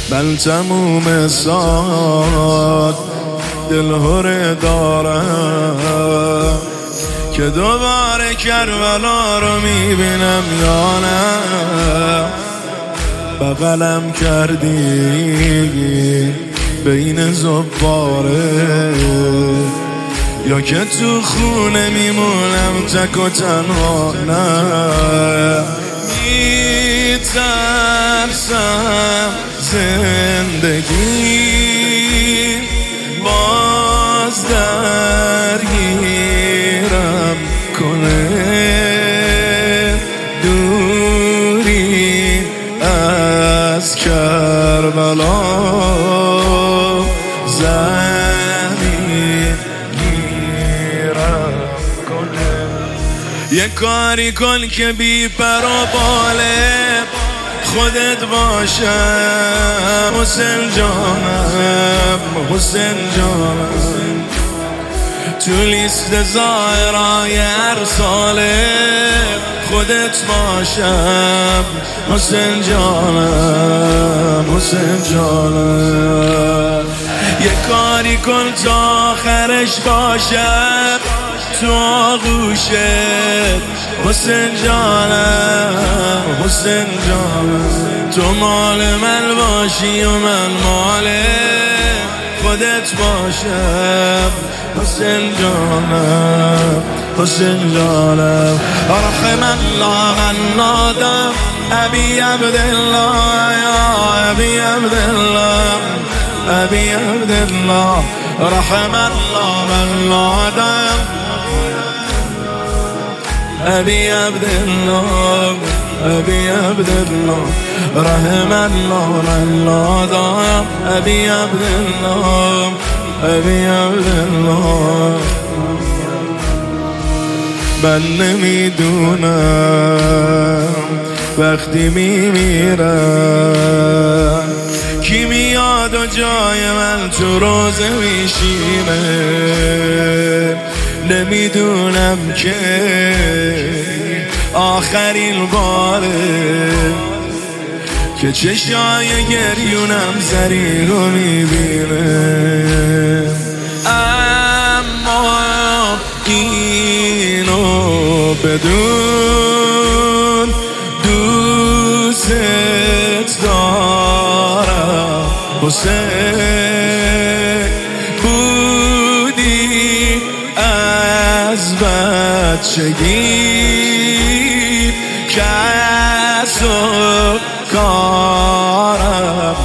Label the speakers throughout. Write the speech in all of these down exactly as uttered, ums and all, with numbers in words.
Speaker 1: من تموم سال دلهره دارم که دوباره کربلا رو میبینم یا نه. بغلم کردی بین زباره یا که تو خونه میمونم تک و تنها. نه میترسم زندگی باز درگیرم کنه، دوری از کربلا زمین گیرم کنه. یه کاری کن که بی پر و باله خودت باشم حسین جانم، حسین جانم. تو لیست ظاهرای هر ساله خودت باشم حسین جانم، حسین جانم. یه کاری کن تا آخرش باشم تو آغوشت حسین جانم، حسین جانم. تو مال من باشی و من مال خودت باشم حسین جانم، حسین جانم. رحم الله من نادم ابی عبدالله یا ابی عبدالله، ابی عبدالله. رحم الله من نادم ابی عبدالله، ابی عبدالله. رحم الله من نادم ابی عبدالله، ابی عبدالله. من نمیدونم وقتی میمیرم کی میاد و جای من تو روزه میشینه. نمیدونم که آخرین باره که چشای گریونم زری رو میبینه. اما اینو بدون دوست دارم حسین. بودی از بچگی کس و کارم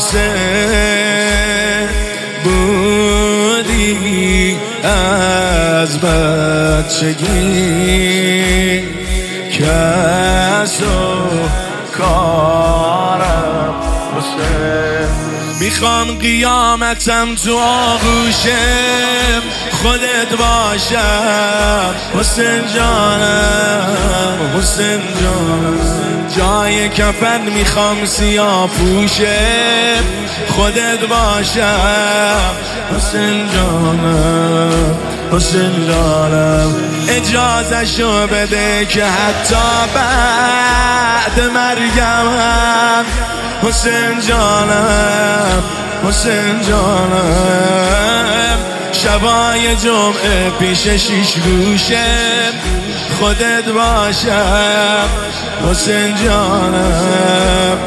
Speaker 1: حسین. بودی از بچگی کس و کارم حسین. میخوام قیامتم تو آغوشم خودت باشم حسین جانم، حسین جانم. جای کفن میخوام سیاه پوشم خودت باشم حسین جانم، حسین جانم. اجازه شو بده که حتی بعد مرگم هم حسین جانم، حسین جانم. شبای جمعه پیش شیش گوشم خودت باشم حسین جانم.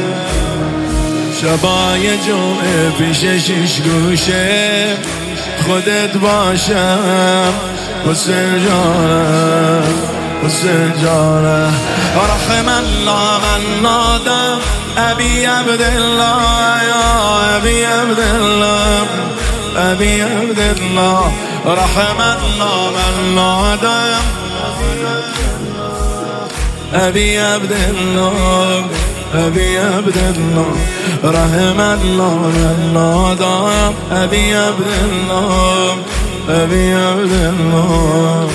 Speaker 1: شبای جمعه پیش شیش گوشم خودت باشم حسین جانم، حسین جانم. رحم الله من نادم ابی عبدالله یا ابی عبدالله، ابی عبدالله. رحم الله من نادم ابی عبدالله، ابی عبدالله. رحم الله من نادم ابی عبدالله، ابی عبدالله.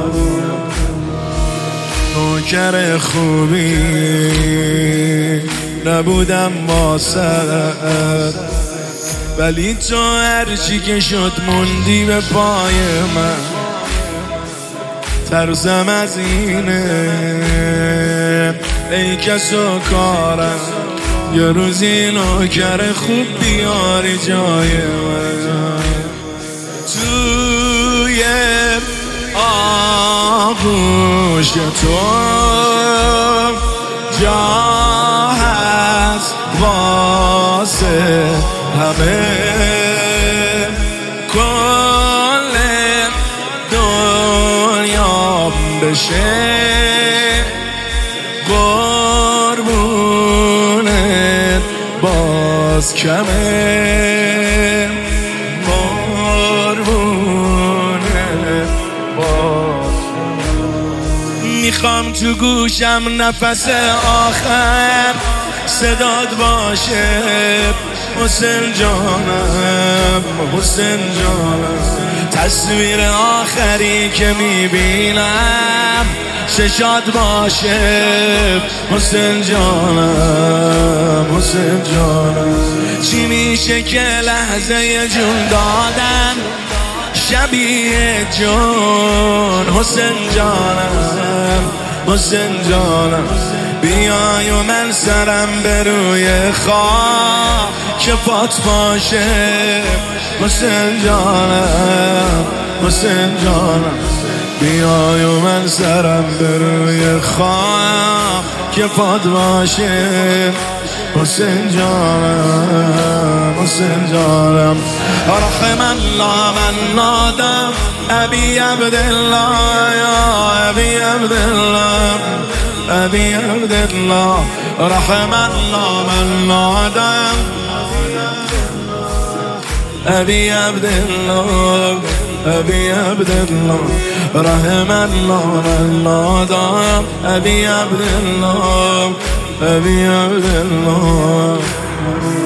Speaker 1: نوکر خوبی نبودم واسد، ولی تو هرچی که شد موندی به پای من. ترسم از اینه ای کس و کارم یه روزی نوکر خوب بیاری جای من توی آغوش تو جا هست واسه همه کل دنیا بشه قربونت باز کمه قربونت باز میخوام تو گوشم نفس آخر صدات باشه حسین جانم حسین جانم تصویر آخری که میبینم چشات باشه حسین جانم حسین جانم چی میشه که لحظه جون دادن شبیه جون حسین جانم حسین جانم بیای و من سرم به روی خاک پات باشه حسین جانم حسین جانم بیای و من سرم به روی خاک پات باشه حسین جانم حسین جانم رحم الله من نادم ابی عبدالله یا ابی عبدالله ابی عبدالله رحم الله من نادم ابی عبدالله ابی عبدالله رحم الله من نادم ابی عبدالله ابی عبدالله